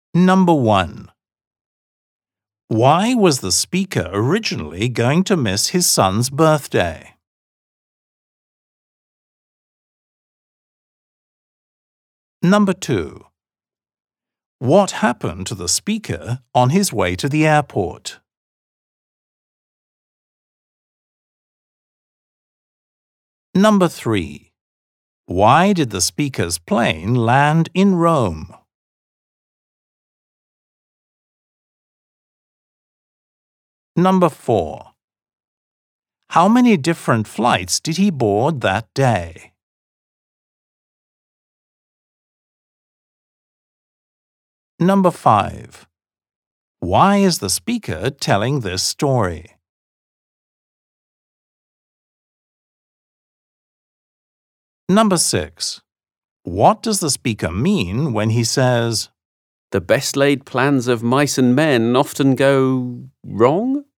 Number 1. Why was the speaker originally going to miss his son's birthday? Number 2. What happened to the speaker on his way to the airport? Number 3. Why did the speaker's plane land in Rome? Number 4. How many different flights did he board that day? Number 5. Why is the speaker telling this story? Number 6. What does the speaker mean when he says, "The best laid plans of mice and men often go wrong"?